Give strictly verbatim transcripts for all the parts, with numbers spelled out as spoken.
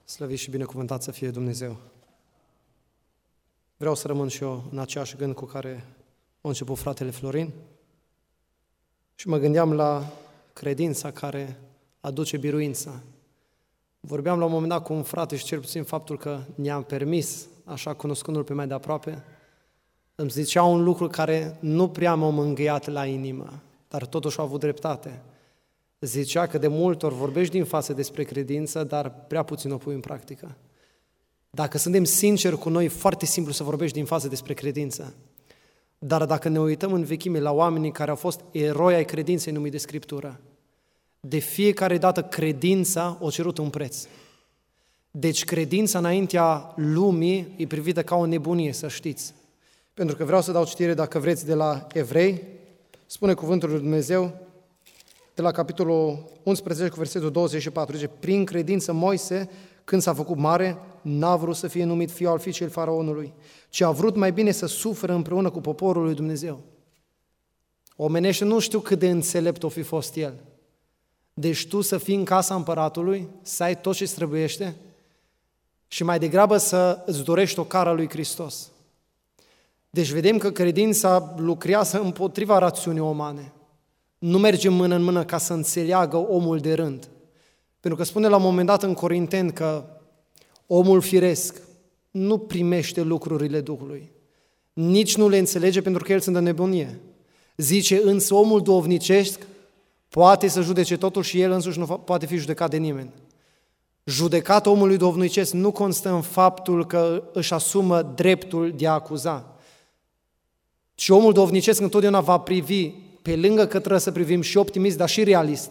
Slăvit și binecuvântat să fie Dumnezeu. Vreau să rămân și eu în aceeași gând cu care a început fratele Florin și mă gândeam la credința care aduce biruința. Vorbeam la un moment dat cu un frate și cel puțin faptul că ne-am permis, așa cunoscându-l pe mai de aproape, îmi zicea un lucru care nu prea m-a mângâiat la inimă, dar totuși a avut dreptate. Zicea că de multe ori vorbești din față despre credință, dar prea puțin o pui în practică. Dacă suntem sinceri cu noi, e foarte simplu să vorbești din față despre credință. Dar dacă ne uităm în vechime la oamenii care au fost eroi ai credinței numit de Scriptură, de fiecare dată credința a cerut un preț. Deci credința înaintea lumii e privită ca o nebunie, să știți. Pentru că vreau să dau citire, dacă vreți, de la Evrei, spune cuvântul lui Dumnezeu, de la capitolul unsprezece, cu versetul douăzeci și patru, zice, prin credință Moise, când s-a făcut mare, n-a vrut să fie numit fiul al fiicei faraonului, ci a vrut mai bine să sufere împreună cu poporul lui Dumnezeu. Omenește, nu știu cât de înțelept o fi fost el. Deci tu să fii în casa împăratului, să ai tot ce-ți trebuiește și mai degrabă să îți dorești o cară lui Hristos. Deci vedem că credința lucrează împotriva rațiunii umane. Nu merge mână în mână ca să înțeleagă omul de rând. Pentru că spune la un moment dat în Corinteni că omul firesc nu primește lucrurile Duhului. Nici nu le înțelege pentru că el sunt de nebunie. Zice, însă omul duhovnicesc poate să judece totul și el însuși nu poate fi judecat de nimeni. Judecata omului duhovnicesc nu constă în faptul că își asumă dreptul de a acuza. Și omul duhovnicesc întotdeauna va privi, pe lângă că trebuie să privim și optimist, dar și realist.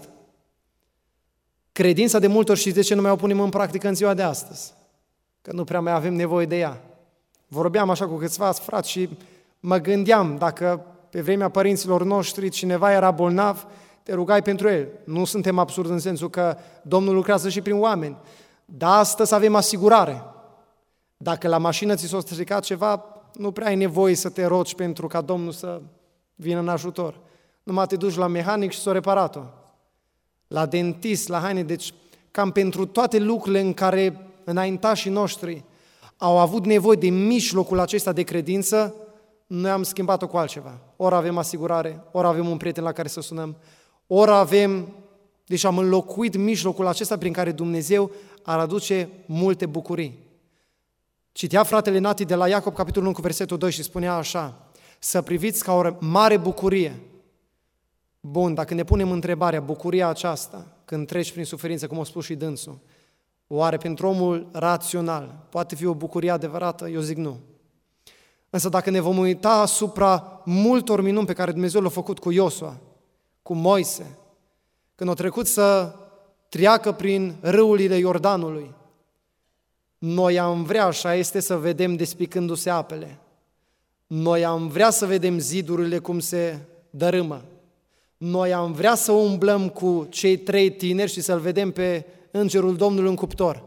Credința de multe ori, și de ce nu mai o punem în practică în ziua de astăzi? Că nu prea mai avem nevoie de ea. Vorbeam așa cu câțiva frați și mă gândeam, dacă pe vremea părinților noștri cineva era bolnav, te rugai pentru el. Nu suntem absurdi în sensul că Domnul lucrează și prin oameni. Dar astăzi avem asigurare. Dacă la mașină ți s-a stricat ceva, nu prea ai nevoie să te rogi pentru ca Domnul să vină în ajutor. Numai te duci la mehanic și s-o reparat-o. La dentist, la haine, deci cam pentru toate lucrurile în care înaintașii noștri au avut nevoie de mijlocul acesta de credință, noi am schimbat-o cu altceva. Ori avem asigurare, ori avem un prieten la care să sunăm, ori avem, deci am înlocuit mijlocul acesta prin care Dumnezeu ar aduce multe bucurii. Citea fratele Nati de la Iacob, capitolul unu, cu versetul doi și spunea așa, să priviți ca o mare bucurie. Bun, dacă ne punem întrebarea, bucuria aceasta, când treci prin suferință, cum a spus și dânsul, oare pentru omul rațional poate fi o bucurie adevărată? Eu zic nu. Însă dacă ne vom uita asupra multor minuni pe care Dumnezeu le-a făcut cu Iosua, cu Moise, când a trecut să treacă prin râurile Iordanului, noi am vrea, așa este, să vedem despicându-se apele. Noi am vrea să vedem zidurile cum se dărâmă. Noi am vrea să umblăm cu cei trei tineri și să-l vedem pe Îngerul Domnului în cuptor.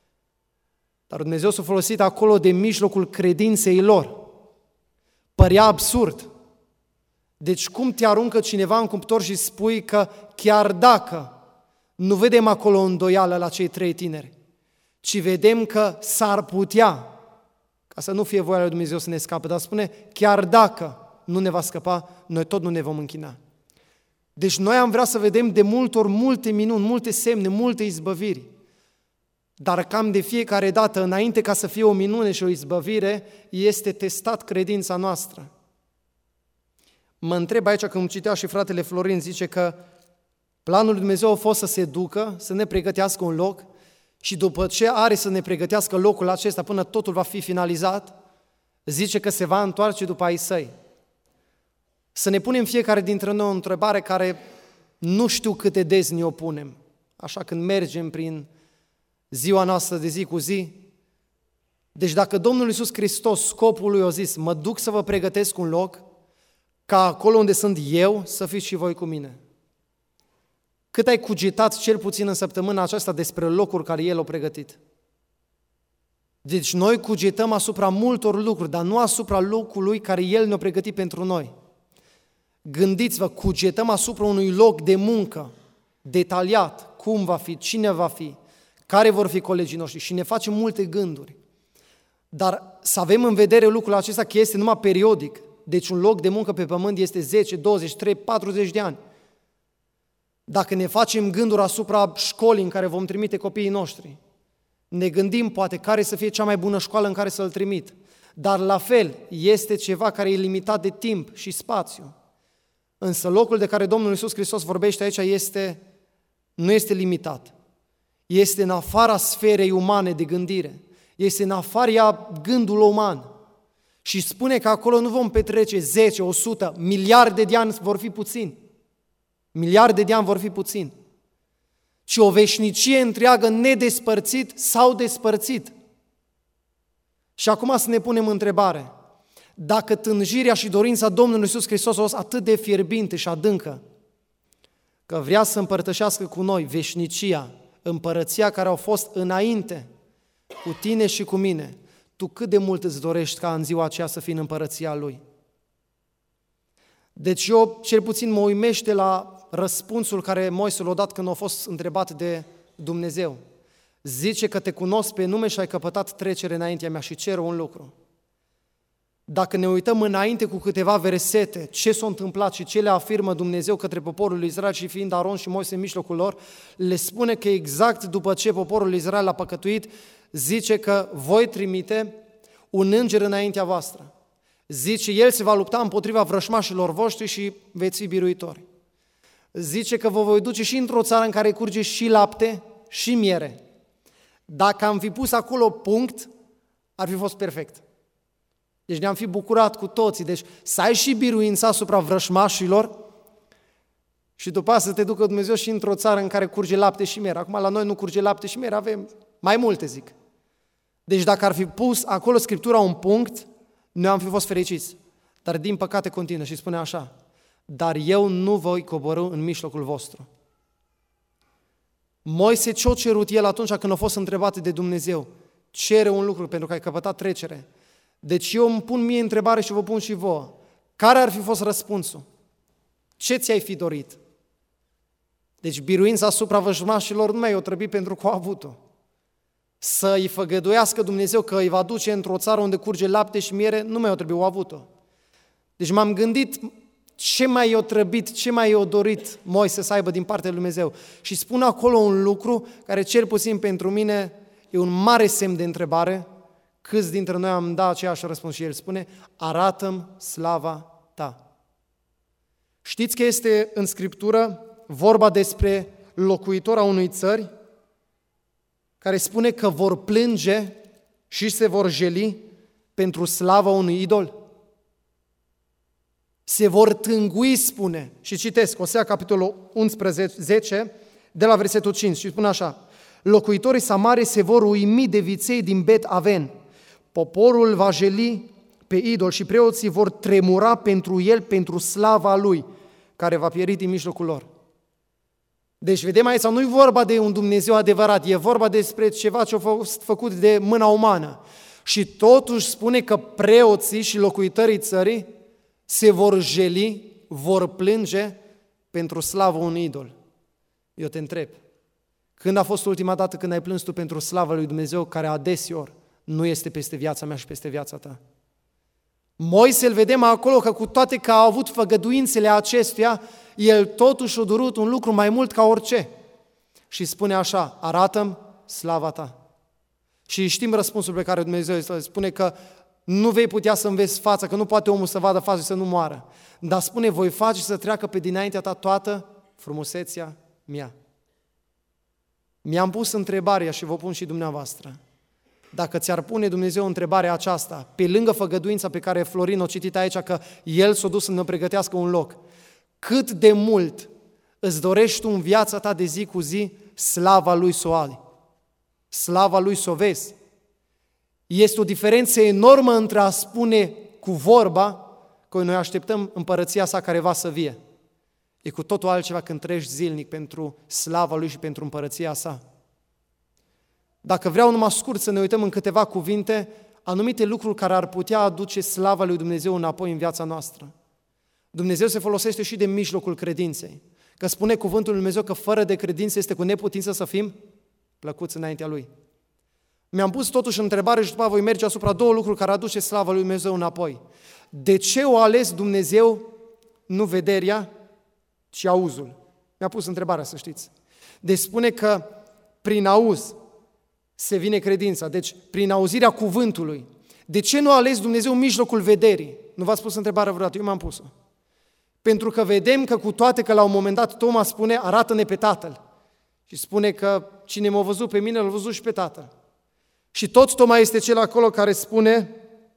Dar Dumnezeu s-a folosit acolo de mijlocul credinței lor. Părea absurd. Deci cum te aruncă cineva în cuptor și spui că chiar dacă nu vedem acolo îndoială la cei trei tineri, ci vedem că s-ar putea, ca să nu fie voia lui Dumnezeu să ne scape, dar spune, chiar dacă nu ne va scăpa, noi tot nu ne vom închina. Deci noi am vrea să vedem de multe ori multe minuni, multe semne, multe izbăviri. Dar cam de fiecare dată, înainte ca să fie o minune și o izbăvire, este testat credința noastră. Mă întreb aici, când citea și fratele Florin, zice că planul lui Dumnezeu a fost să se ducă, să ne pregătească un loc și după ce are să ne pregătească locul acesta până totul va fi finalizat, zice că se va întoarce după ai săi. Să ne punem fiecare dintre noi o întrebare care nu știu câte des ne o punem. Așa când mergem prin ziua noastră de zi cu zi. Deci dacă Domnul Iisus Hristos, scopul lui, a zis, mă duc să vă pregătesc un loc, ca acolo unde sunt eu, să fiți și voi cu mine. Cât ai cugetat cel puțin în săptămâna aceasta despre locul care El a pregătit? Deci noi cugetăm asupra multor lucruri, dar nu asupra locului care El ne-a pregătit pentru noi. Gândiți-vă, cugetăm asupra unui loc de muncă detaliat, cum va fi, cine va fi, care vor fi colegii noștri și ne facem multe gânduri. Dar să avem în vedere lucrul acesta că este numai periodic. Deci un loc de muncă pe pământ este zece, douăzeci, treizeci, patruzeci de ani. Dacă ne facem gânduri asupra școlii în care vom trimite copiii noștri, ne gândim poate care să fie cea mai bună școală în care să-l trimit. Dar la fel, este ceva care e limitat de timp și spațiu. Însă locul de care Domnul Iisus Hristos vorbește aici este, nu este limitat. Este în afara sferei umane de gândire. Este în afara gândului uman. Și spune că acolo nu vom petrece zece, o sută, miliarde de ani vor fi puțini. Miliarde de ani vor fi puțini. Ci o veșnicie întreagă nedespărțit sau despărțit. Și acum să ne punem întrebare. Dacă tânjirea și dorința Domnului Iisus Hristos a fost atât de fierbinte și adâncă, că vrea să împărtășească cu noi veșnicia, împărăția care au fost înainte, cu tine și cu mine, tu cât de mult îți dorești ca în ziua aceea să fii în împărăția Lui? Deci eu, cel puțin, mă uimește la răspunsul care Moise l-a dat când a fost întrebat de Dumnezeu. Zice că te cunosc pe nume și ai căpătat trecere înaintea mea și cer un lucru. Dacă ne uităm înainte cu câteva versete, ce s-a întâmplat și ce le afirmă Dumnezeu către poporul lui Israel și fiind Aron și Moise în mijlocul lor, le spune că exact după ce poporul lui Israel a păcătuit, zice că voi trimite un înger înaintea voastră. Zice, el se va lupta împotriva vrășmașilor voștri și veți fi biruitori. Zice că vă voi duce și într-o țară în care curge și lapte și miere. Dacă am fi pus acolo punct, ar fi fost perfect. Deci ne-am fi bucurat cu toții. Deci să ai și biruința asupra vrășmașilor și după aceea să te ducă Dumnezeu și într-o țară în care curge lapte și miere. Acum la noi nu curge lapte și miere, avem mai multe, zic. Deci dacă ar fi pus acolo Scriptura un punct, noi am fi fost fericiți. Dar din păcate continuă și spune așa: dar eu nu voi coborî în mijlocul vostru. Moise ce-a cerut el atunci când a fost întrebat de Dumnezeu? Cere un lucru pentru că ai căpătat trecere. Deci eu îmi pun mie întrebare și vă pun și vouă. Care ar fi fost răspunsul? Ce ți-ai fi dorit? Deci biruința asupra vrăjmașilor nu mai o trebuie pentru că au avut-o. Să îi făgăduiască Dumnezeu că îi va duce într-o țară unde curge lapte și miere, nu mai o trebuie, au avut-o. Deci m-am gândit ce mai i-a trăbit, ce mai i-a dorit Moise să aibă din partea lui Dumnezeu. Și spun acolo un lucru care cel puțin pentru mine e un mare semn de întrebare. Câți dintre noi am dat aceeași răspuns și el spune: arată-mi slava ta. Știți că este în Scriptură vorba despre locuitora unui țări care spune că vor plânge și se vor jeli pentru slava unui idol? Se vor tângui, spune, și citesc, Osea, capitolul unsprezece, de la versetul cinci, și spune așa: locuitorii Samariei se vor uimi de viței din Bet Aven, poporul va jeli pe idol și preoții vor tremura pentru el, pentru slava lui, care va pieri din mijlocul lor. Deci vedem aici, nu e vorba de un Dumnezeu adevărat, e vorba despre ceva ce a fost făcut de mâna umană. Și totuși spune că preoții și locuitorii țării se vor jeli, vor plânge pentru slavă unui idol. Eu te întreb, când a fost ultima dată când ai plâns tu pentru slava lui Dumnezeu, care adeseori nu este peste viața mea și peste viața ta? Moise îl vedem acolo că cu toate că a avut făgăduințele acestuia, el totuși a durut un lucru mai mult ca orice. Și spune așa: arată-mi slava ta. Și știm răspunsul pe care Dumnezeu îi spune că nu vei putea să înveți fața, că nu poate omul să vadă fața și să nu moară. Dar spune: voi face să treacă pe dinaintea ta toată frumusețea mea. Mi-am pus întrebarea și vă pun și dumneavoastră. Dacă ți-ar pune Dumnezeu întrebarea aceasta, pe lângă făgăduința pe care Florin o citit aici, că El s-a dus să ne pregătească un loc, cât de mult îți dorești tu în viața ta de zi cu zi slava Lui să o ai, slava Lui să o vezi? Este o diferență enormă între a spune cu vorba că noi așteptăm împărăția sa care va să vie. E cu totul altceva când trăiești zilnic pentru slava Lui și pentru împărăția sa. Dacă vreau numai scurt să ne uităm în câteva cuvinte, anumite lucruri care ar putea aduce slava lui Dumnezeu înapoi în viața noastră. Dumnezeu se folosește și de mijlocul credinței. Că spune cuvântul lui Dumnezeu că fără de credință este cu neputință să fim plăcuți înaintea Lui. Mi-am pus totuși întrebare și după voi merge asupra două lucruri care aduce slavă lui Dumnezeu înapoi. De ce o ales Dumnezeu nu vederea, ci auzul? Mi-a pus întrebarea, să știți. Deci spune că prin auz se vine credința, deci prin auzirea cuvântului. De ce nu a ales Dumnezeu în mijlocul vederii? Nu v-ați pus întrebarea vreodată, eu m-am pus-o. Pentru că vedem că cu toate că la un moment dat Toma spune, arată-ne pe Tatăl. Și spune că cine m-a văzut pe mine, l-a văzut și pe Tatăl. Și tot Toma este cel acolo care spune,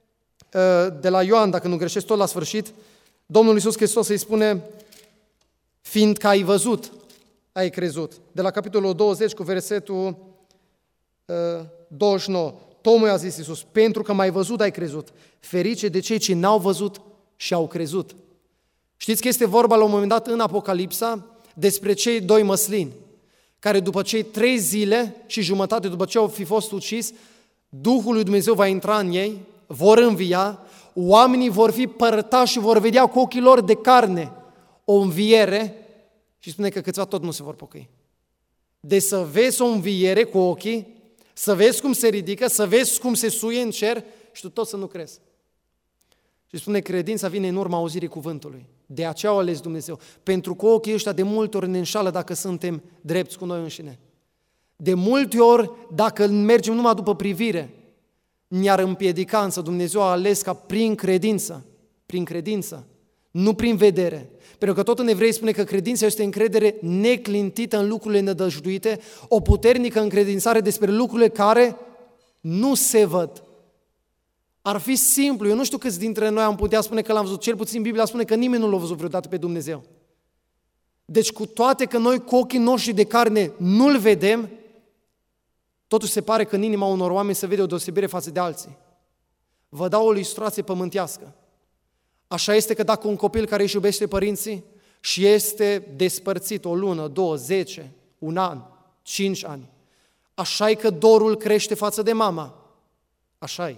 de la Ioan, dacă nu greșesc, tot la sfârșit, Domnul Iisus Hristos îi spune, fiindcă ai văzut, ai crezut. De la capitolul douăzeci cu versetul douăzeci și nouă. Toma i-a zis Iisus, pentru că m-ai văzut, ai crezut. Ferice de cei ce n-au văzut și au crezut. Știți că este vorba la un moment dat în Apocalipsa despre cei doi măslini, care după cei trei zile și jumătate, după ce au fi fost ucis, Duhul lui Dumnezeu va intra în ei, vor învia, oamenii vor fi părtași și vor vedea cu ochii lor de carne o înviere și spune că câțiva tot nu se vor pocăi. De să vezi o înviere cu ochii, să vezi cum se ridică, să vezi cum se suie în cer și tu tot să nu crezi. Și spune, credința vine în urma auzirii cuvântului. De aceea o ales Dumnezeu. Pentru că ochii ăștia de multe ori ne înșală dacă suntem drepți cu noi înșine. De multe ori, dacă mergem numai după privire, ne-ar împiedica, însă Dumnezeu a ales ca prin credință, prin credință, nu prin vedere. Pentru că tot în Evrei spune că credința este încredere neclintită în lucrurile nădăjduite, o puternică încredințare despre lucrurile care nu se văd. Ar fi simplu, eu nu știu câți dintre noi am putea spune că l-am văzut, cel puțin Biblia spune că nimeni nu l-a văzut vreodată pe Dumnezeu. Deci cu toate că noi cu ochii noștri de carne nu-L vedem, totuși se pare că în inima unor oameni se vede o deosebire față de alții. Vă dau o ilustrație pământească. Așa este că dacă un copil care își iubește părinții și este despărțit o lună, două, zece, un an, cinci ani, așa e că dorul crește față de mama. Așa e.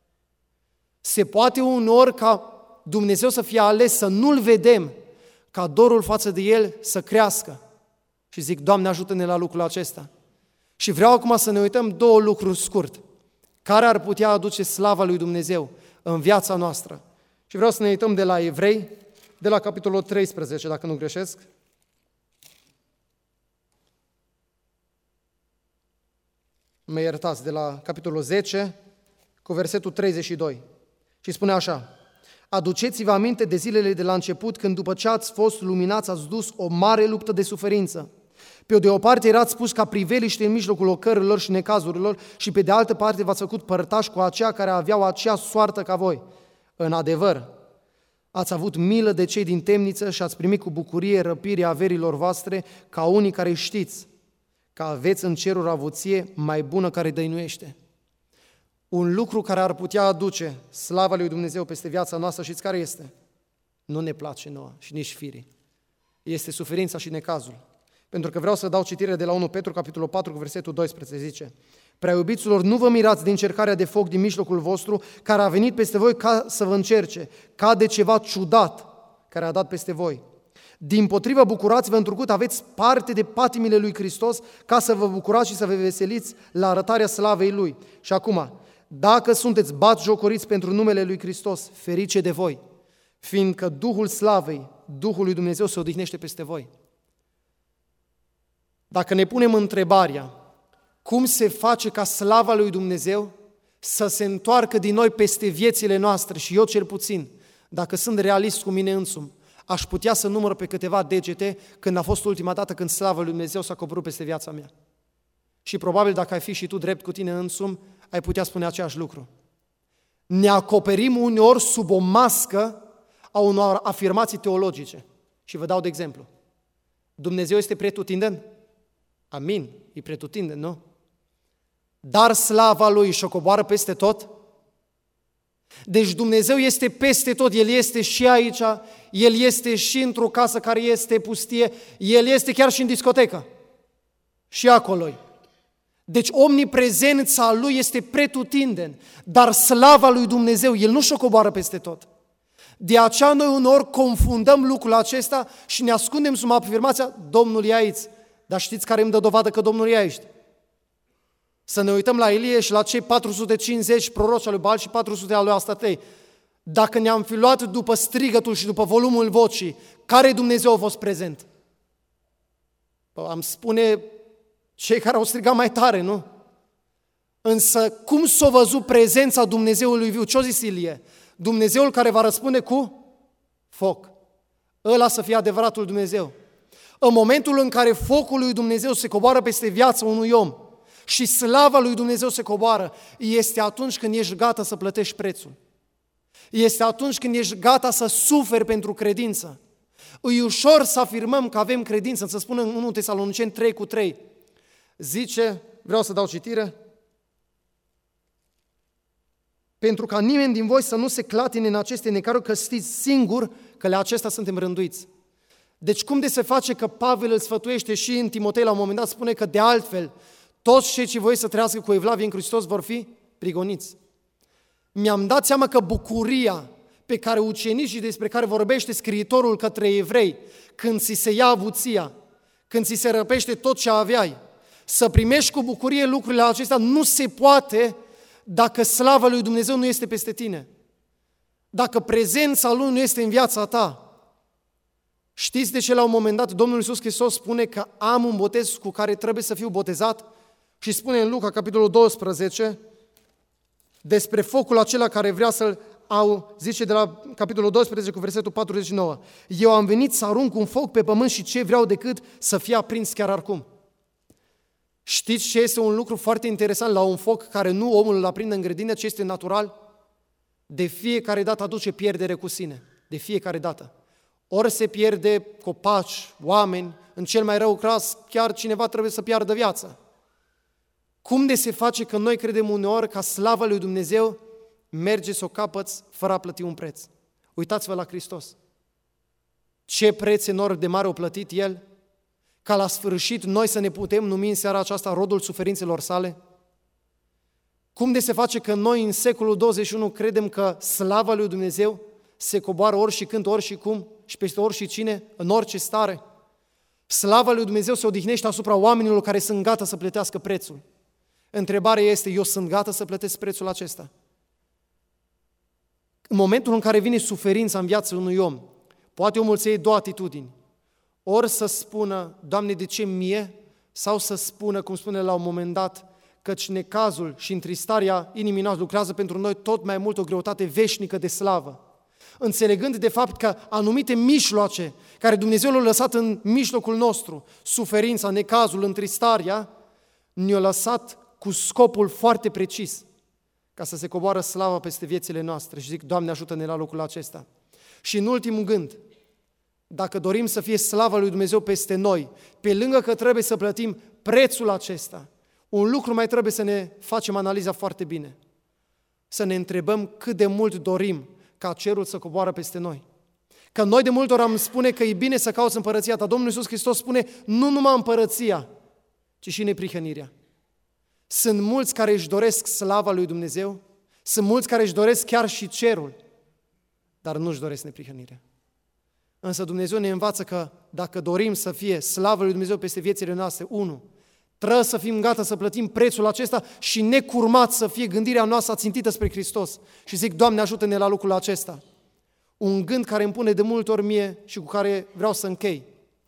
Se poate uneori ca Dumnezeu să fie ales să nu-L vedem, ca dorul față de El să crească. Și zic, Doamne, ajută-ne la lucrul acesta. Și vreau acum să ne uităm două lucruri scurt, care ar putea aduce slava lui Dumnezeu în viața noastră. Și vreau să ne uităm de la Evrei, de la capitolul treisprezece, dacă nu greșesc. Mă iertați, de la capitolul zece, cu versetul treizeci și doi. Și spune așa, aduceți-vă aminte de zilele de la început, când după ce ați fost luminați, ați dus o mare luptă de suferință. Pe de o parte erați puși ca priveliște în mijlocul ocărilor și necazurilor și pe de altă parte v-ați făcut părtași cu aceia care aveau aceea soartă ca voi. În adevăr, ați avut milă de cei din temniță și ați primit cu bucurie răpirea averilor voastre ca unii care știți că aveți în ceruri avuție mai bună care dăinuiește. Un lucru care ar putea aduce slava lui Dumnezeu peste viața noastră, știți care este? Nu ne place nouă și nici firii. Este suferința și necazul. Pentru că vreau să dau citire de la unu Petru, capitolul patru, cu versetul doisprezece, zice: Prea iubiților, nu vă mirați de încercarea de foc din mijlocul vostru, care a venit peste voi ca să vă încerce, ca de ceva ciudat care a dat peste voi. Dimpotrivă, bucurați-vă întrucât aveți parte de patimile lui Hristos, ca să vă bucurați și să vă veseliți la arătarea slavei Lui. Și acum, dacă sunteți batjocoriți pentru numele lui Hristos, ferice de voi, fiindcă Duhul slavei, Duhul lui Dumnezeu se odihnește peste voi. Dacă ne punem întrebarea, cum se face ca slava lui Dumnezeu să se întoarcă din noi peste viețile noastre, și eu cel puțin, dacă sunt realist cu mine însumi, aș putea să număr pe câteva degete când a fost ultima dată când slava lui Dumnezeu s-a coborât peste viața mea. Și probabil dacă ai fi și tu drept cu tine însumi, ai putea spune același lucru. Ne acoperim uneori sub o mască a unor afirmații teologice. Și vă dau de exemplu. Dumnezeu este pretutindeni? Amin, e pretutindeni, nu? Dar slava Lui și-o coboară peste tot? Deci Dumnezeu este peste tot, El este și aici, El este și într-o casă care este pustie, El este chiar și în discotecă. Și acolo. Deci omniprezența Lui este pretutindeni, dar slava Lui Dumnezeu, El nu și-o coboară peste tot. De aceea noi uneori confundăm lucrul acesta și ne ascundem sub afirmația: Domnul e aici. Dar știți care îmi dă dovadă că Domnul e aici? Să ne uităm la Ilie și la cei patru sute cincizeci proroci al lui Baal și patru sute al lui Astatei. Dacă ne-am fi luat după strigătul și după volumul vocii, care Dumnezeu a fost prezent? Am spune cei care au strigat mai tare, nu? Însă cum s-a văzut prezența Dumnezeului viu? Ce-o zis Ilie? Dumnezeul care va răspunde cu foc. Ăla să fie adevăratul Dumnezeu. În momentul în care focul lui Dumnezeu se coboară peste viața unui om și slava lui Dumnezeu se coboară, este atunci când ești gata să plătești prețul. Este atunci când ești gata să suferi pentru credință. E ușor să afirmăm că avem credință, să spunem în unu Tesaloniceni trei cu trei. Zice, vreau să dau citire, pentru ca nimeni din voi să nu se clatine în aceste necăruri, că știți singur că la acestea suntem rânduiți. Deci cum de se face că Pavel îl sfătuiește și în Timotei la un moment dat, spune că de altfel toți cei ce voi să trăiască cu evlavie în Hristos vor fi prigoniți. Mi-am dat seama că bucuria pe care ucenicii despre care vorbește scriitorul către evrei, când ți se ia avuția, când ți se răpește tot ce aveai, să primești cu bucurie lucrurile acestea, nu se poate dacă slava lui Dumnezeu nu este peste tine. Dacă prezența Lui nu este în viața ta. Știți de ce la un moment dat Domnul Iisus Hristos spune că am un botez cu care trebuie să fiu botezat? Și spune în Luca, capitolul doisprezece, despre focul acela care vrea să-l au, zice de la capitolul doisprezece cu versetul patruzeci și nouă. Eu am venit să arunc un foc pe pământ și ce vreau decât să fie aprins chiar acum. Știți ce este un lucru foarte interesant la un foc care nu omul îl aprinde în grădină, ce este natural? De fiecare dată aduce pierdere cu sine. De fiecare dată. Ori se pierde copaci, oameni, în cel mai rău caz, chiar cineva trebuie să piardă viața. Cum de se face că noi credem uneori ca slava lui Dumnezeu merge să o capăți fără a plăti un preț? Uitați-vă la Hristos. Ce preț enorm de mare a plătit El, ca la sfârșit noi să ne putem numi în seara aceasta rodul suferințelor sale? Cum de se face că noi în secolul douăzeci și unu credem că slava lui Dumnezeu se coboară ori și când, ori și cum și peste ori și cine, în orice stare? Slava lui Dumnezeu se odihnește asupra oamenilor care sunt gata să plătească prețul. Întrebarea este, eu sunt gata să plătesc prețul acesta? În momentul în care vine suferința în viața unui om, poate omul să iei două atitudini. Ori să spună, Doamne, de ce mie? Sau să spună, cum spune la un moment dat, căci necazul și întristarea inimii noastre lucrează pentru noi tot mai mult o greutate veșnică de slavă. Înțelegând de fapt că anumite mijloace care Dumnezeu le-a lăsat în mijlocul nostru, suferința, necazul, întristarea, ne-a lăsat cu scopul foarte precis, ca să se coboară slava peste viețile noastre. Și zic, Doamne, ajută-ne la locul acesta. Și în ultimul gând, dacă dorim să fie slava lui Dumnezeu peste noi, pe lângă că trebuie să plătim prețul acesta, un lucru mai trebuie să ne facem analiza foarte bine. Să ne întrebăm cât de mult dorim ca cerul să coboară peste noi. Că noi de multe ori am spune că e bine să cauți împărăția ta. Domnul Iisus Hristos spune, nu numai împărăția, ci și neprihănirea. Sunt mulți care își doresc slava lui Dumnezeu, sunt mulți care își doresc chiar și cerul, dar nu își doresc neprihănirea. Însă Dumnezeu ne învață că dacă dorim să fie slavă lui Dumnezeu peste viețile noastre, unu, trebuie să fim gata să plătim prețul acesta și necurmat să fie gândirea noastră țintită spre Hristos. Și zic, Doamne, ajută-ne la lucrul acesta. Un gând care îmi pune de multe ori mie și cu care vreau să închei.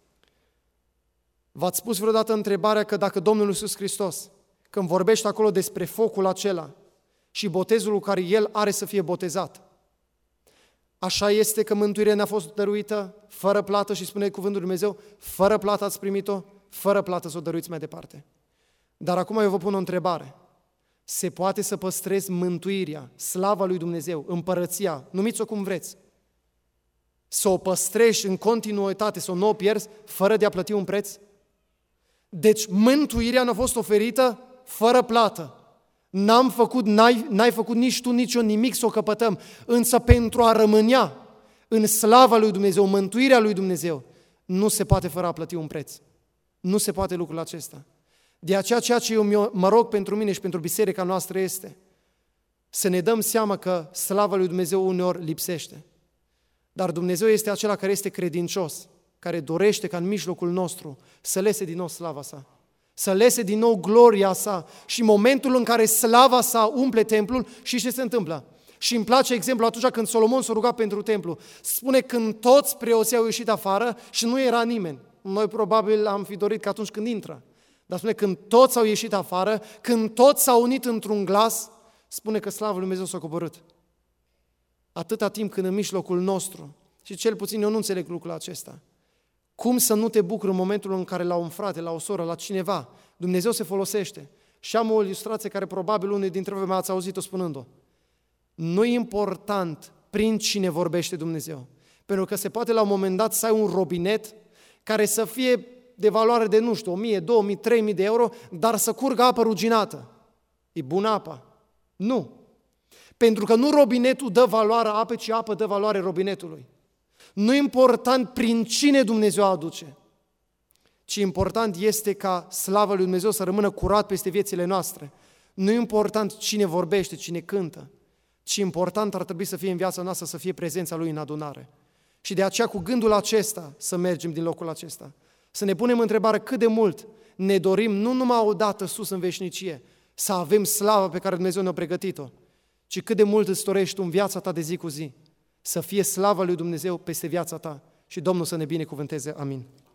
V-ați spus vreodată întrebarea că dacă Domnul Iisus Hristos, când vorbește acolo despre focul acela și botezul cu care El are să fie botezat, așa este că mântuirea ne-a fost dăruită fără plată și spune cuvântul Lui Dumnezeu, fără plată ați primit-o, fără plată să o dăruiți mai departe. Dar acum eu vă pun o întrebare. Se poate să păstrezi mântuirea, slava lui Dumnezeu, împărăția, numiți-o cum vreți, să o păstrezi în continuitate, să o nu o pierzi, fără de a plăti un preț? Deci mântuirea ne-a fost oferită fără plată. N-am făcut, n-ai, n-ai făcut nici tu, nici eu nimic să o căpătăm, însă pentru a rămânea în slava lui Dumnezeu, mântuirea lui Dumnezeu, nu se poate fără a plăti un preț. Nu se poate lucrul acesta. De aceea ceea ce eu mă rog pentru mine și pentru biserica noastră este să ne dăm seama că slava lui Dumnezeu uneori lipsește. Dar Dumnezeu este acela care este credincios, care dorește ca în mijlocul nostru să lese din nou slava sa. să lese din nou gloria sa și momentul în care slava sa umple templul, și ce se întâmplă? Și îmi place exemplu atunci când Solomon s-a rugat pentru templu. Spune când toți preoții au ieșit afară și nu era nimeni. Noi probabil am fi dorit că atunci când intră. Dar spune când toți au ieșit afară, când toți s-au unit într-un glas, spune că slavă lui Dumnezeu s-a coborât. Atâta timp când în mijlocul nostru, și cel puțin eu nu înțeleg lucrul acesta, cum să nu te bucuri în momentul în care la un frate, la o soră, la cineva, Dumnezeu se folosește. Și am o ilustrație care probabil unii dintre voi m-ați auzit-o spunând-o. Nu e important prin cine vorbește Dumnezeu. Pentru că se poate la un moment dat să ai un robinet care să fie de valoare de, nu știu, o mie, două mii, trei mii de euro, dar să curgă apă ruginată. E bună apa? Nu. Pentru că nu robinetul dă valoare apei, ci apă dă valoare robinetului. Nu e important prin cine Dumnezeu aduce, ci important este ca slava lui Dumnezeu să rămână curat peste viețile noastre. Nu e important cine vorbește, cine cântă, ci important ar trebui să fie în viața noastră să fie prezența Lui în adunare. Și de aceea cu gândul acesta să mergem din locul acesta. Să ne punem întrebarea cât de mult ne dorim, nu numai o dată sus în veșnicie, să avem slava pe care Dumnezeu ne-a pregătit-o, ci cât de mult îți dorești tu în viața ta de zi cu zi, să fie slava lui Dumnezeu peste viața ta și Domnul să ne binecuvânteze. Amin.